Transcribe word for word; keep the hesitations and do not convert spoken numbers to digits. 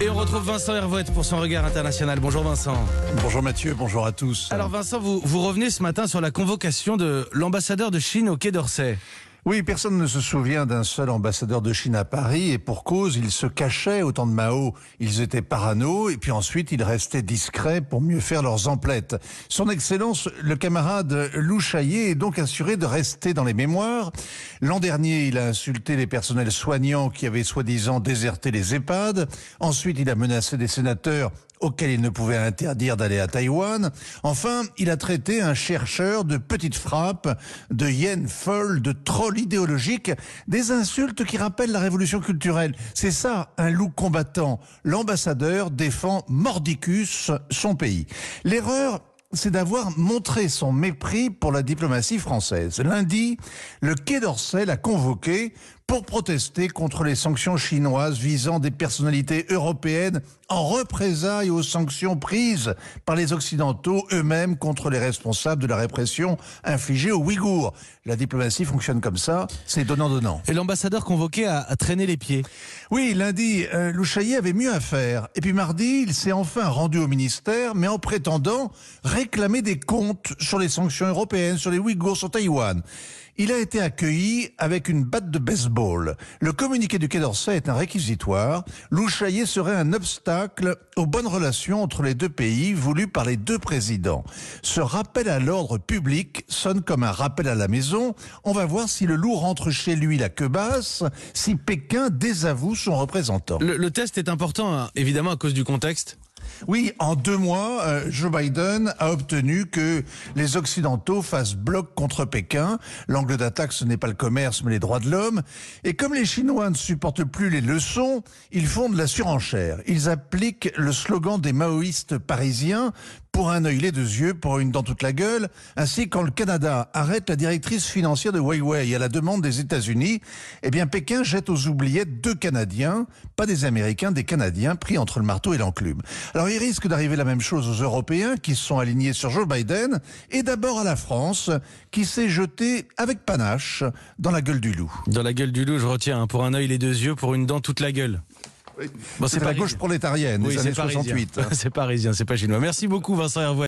Et on retrouve Vincent Hervouette pour son regard international. Bonjour Vincent. Bonjour Mathieu, bonjour à tous. Alors Vincent, vous, vous revenez ce matin sur la convocation de l'ambassadeur de Chine au Quai d'Orsay. Oui, personne ne se souvient d'un seul ambassadeur de Chine à Paris, et pour cause, ils se cachaient au temps de Mao. Ils étaient parano, et puis ensuite, ils restaient discrets pour mieux faire leurs emplettes. Son Excellence, le camarade Lou Chaillet, est donc assuré de rester dans les mémoires. L'an dernier, il a insulté les personnels soignants qui avaient soi-disant déserté les EHPAD. Ensuite, il a menacé des sénateurs auquel il ne pouvait interdire d'aller à Taïwan. Enfin, il a traité un chercheur de petite frappe, de hyène folle, de troll idéologique, des insultes qui rappellent la révolution culturelle. C'est ça, un loup combattant. L'ambassadeur défend mordicus son pays. L'erreur, c'est d'avoir montré son mépris pour la diplomatie française. Lundi, le Quai d'Orsay l'a convoqué pour protester contre les sanctions chinoises visant des personnalités européennes en représailles aux sanctions prises par les Occidentaux eux-mêmes contre les responsables de la répression infligée aux Ouïghours. La diplomatie fonctionne comme ça, c'est donnant-donnant. Et l'ambassadeur convoqué a, a traîné les pieds. Oui, lundi, euh, Lou Chaillet avait mieux à faire. Et puis mardi, il s'est enfin rendu au ministère, mais en prétendant réclamer des comptes sur les sanctions européennes, sur les Ouïghours, sur Taïwan. Il a été accueilli avec une batte de baseball. Le communiqué du Quai d'Orsay est un réquisitoire. Lou Chaillet serait un obstacle aux bonnes relations entre les deux pays voulues par les deux présidents. Ce rappel à l'ordre public sonne comme un rappel à la maison. On va voir si le loup rentre chez lui la queue basse, si Pékin désavoue son représentant. Le, le test est important, hein, évidemment à cause du contexte. Oui, en deux mois, euh, Joe Biden a obtenu que les Occidentaux fassent bloc contre Pékin. L'angle d'attaque, ce n'est pas le commerce, mais les droits de l'homme. Et comme les Chinois ne supportent plus les leçons, ils font de la surenchère. Ils appliquent le slogan des maoïstes parisiens, pour un œil les deux yeux, pour une dent toute la gueule. Ainsi, quand le Canada arrête la directrice financière de Huawei à la demande des États-Unis, eh bien Pékin jette aux oubliettes deux Canadiens, pas des Américains, des Canadiens pris entre le marteau et l'enclume. Alors il risque d'arriver la même chose aux Européens qui se sont alignés sur Joe Biden, et d'abord à la France qui s'est jetée avec panache dans la gueule du loup. Dans la gueule du loup, je retiens, hein, pour un œil les deux yeux, pour une dent toute la gueule. Bon, c'est la gauche prolétarienne, oui, des années soixante-huit. C'est parisien, c'est pas chinois. Merci beaucoup Vincent Hervouette.